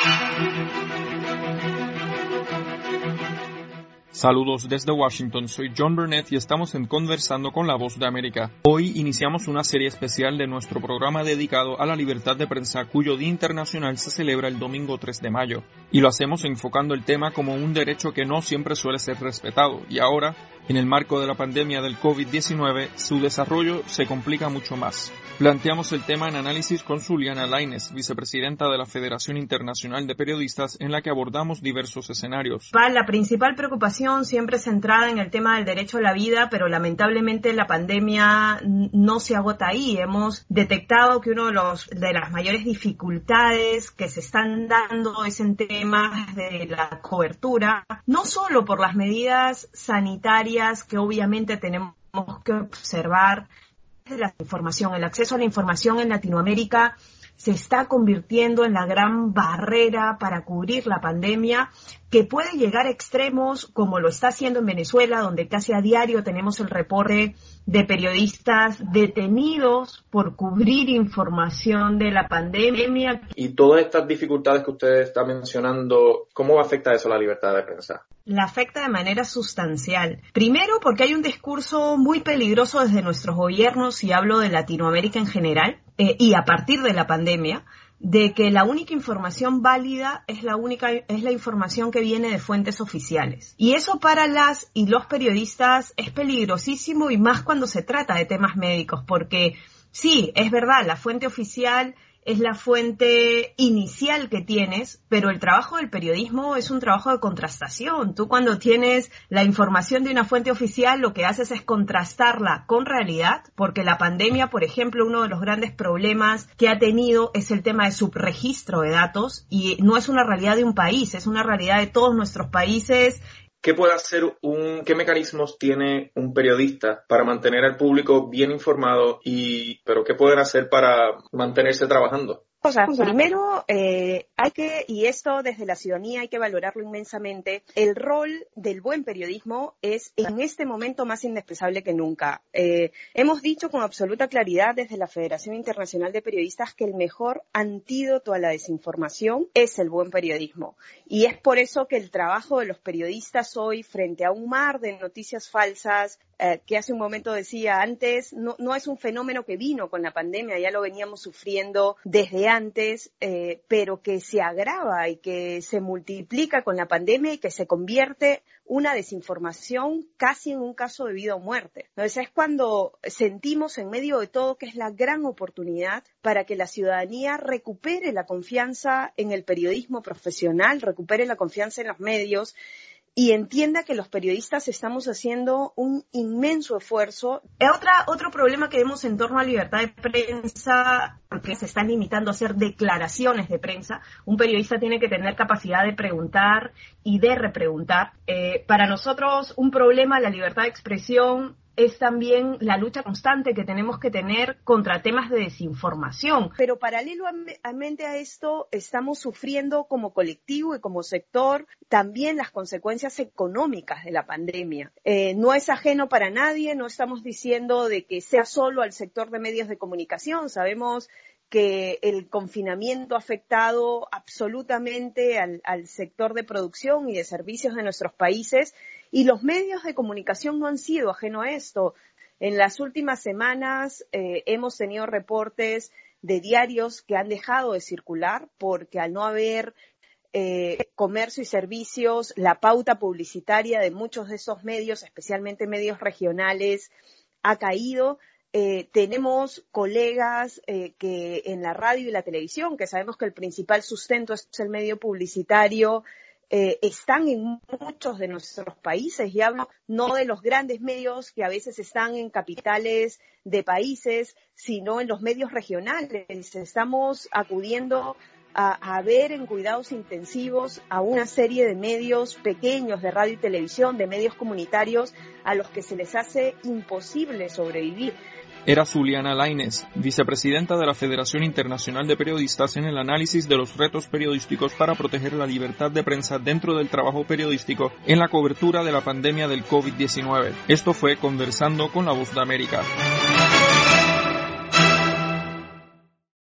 Saludos desde Washington, soy John Burnett y estamos en Conversando con la Voz de América. Hoy iniciamos una serie especial de nuestro programa dedicado a la libertad de prensa, cuyo Día Internacional se celebra el domingo 3 de mayo. Y lo hacemos enfocando el tema como un derecho que no siempre suele ser respetado, y ahora, en el marco de la pandemia del COVID-19, su desarrollo se complica mucho más. Planteamos el tema en análisis con Zuliana Lainez, vicepresidenta de la Federación Internacional de Periodistas, en la que abordamos diversos escenarios. La principal preocupación siempre centrada en el tema del derecho a la vida, pero lamentablemente la pandemia no se agota ahí. Hemos detectado que una de las mayores dificultades que se están dando es en temas de la cobertura, no solo por las medidas sanitarias que obviamente tenemos que observar, de la información. El acceso a la información en Latinoamérica se está convirtiendo en la gran barrera para cubrir la pandemia, que puede llegar a extremos como lo está haciendo en Venezuela, donde casi a diario tenemos el reporte de periodistas detenidos por cubrir información de la pandemia. Y todas estas dificultades que usted está mencionando, ¿cómo afecta eso a la libertad de prensa? La afecta de manera sustancial. Primero, porque hay un discurso muy peligroso desde nuestros gobiernos, y hablo de Latinoamérica en general, y a partir de la pandemia, de que la única información válida es la información que viene de fuentes oficiales. Y eso para las y los periodistas es peligrosísimo, y más cuando se trata de temas médicos, porque sí, es verdad, la fuente oficial es la fuente inicial que tienes, pero el trabajo del periodismo es un trabajo de contrastación. Tú, cuando tienes la información de una fuente oficial, lo que haces es contrastarla con realidad, porque la pandemia, por ejemplo, uno de los grandes problemas que ha tenido es el tema de subregistro de datos, y no es una realidad de un país, es una realidad de todos nuestros países. ¿Qué puede hacer qué mecanismos tiene un periodista para mantener al público bien informado pero qué pueden hacer para mantenerse trabajando? Primero, y esto desde la ciudadanía hay que valorarlo inmensamente, el rol del buen periodismo es en este momento más indispensable que nunca. Hemos dicho con absoluta claridad desde la Federación Internacional de Periodistas que el mejor antídoto a la desinformación es el buen periodismo. Y es por eso que el trabajo de los periodistas hoy, frente a un mar de noticias falsas, que hace un momento decía antes, no es un fenómeno que vino con la pandemia, ya lo veníamos sufriendo desde antes, pero que se agrava y que se multiplica con la pandemia y que se convierte una desinformación casi en un caso de vida o muerte. Entonces es cuando sentimos en medio de todo que es la gran oportunidad para que la ciudadanía recupere la confianza en el periodismo profesional, recupere la confianza en los medios, y entienda que los periodistas estamos haciendo un inmenso esfuerzo. Otro problema que vemos en torno a libertad de prensa, porque se están limitando a hacer declaraciones de prensa. Un periodista tiene que tener capacidad de preguntar y de repreguntar. Para nosotros, un problema, la libertad de expresión, es también la lucha constante que tenemos que tener contra temas de desinformación. Pero paralelamente a esto, estamos sufriendo como colectivo y como sector también las consecuencias económicas de la pandemia. No es ajeno para nadie, no estamos diciendo de que sea solo al sector de medios de comunicación. Sabemos que el confinamiento ha afectado absolutamente al sector de producción y de servicios de nuestros países, y los medios de comunicación no han sido ajeno a esto. En las últimas semanas hemos tenido reportes de diarios que han dejado de circular porque, al no haber comercio y servicios, la pauta publicitaria de muchos de esos medios, especialmente medios regionales, ha caído. Tenemos colegas que en la radio y la televisión, que sabemos que el principal sustento es el medio publicitario, están en muchos de nuestros países, y hablo no de los grandes medios que a veces están en capitales de países, sino en los medios regionales. Estamos acudiendo a ver en cuidados intensivos a una serie de medios pequeños de radio y televisión, de medios comunitarios, a los que se les hace imposible sobrevivir. Era Zuliana Lainez, vicepresidenta de la Federación Internacional de Periodistas, en el análisis de los retos periodísticos para proteger la libertad de prensa dentro del trabajo periodístico en la cobertura de la pandemia del COVID-19. Esto fue Conversando con la Voz de América.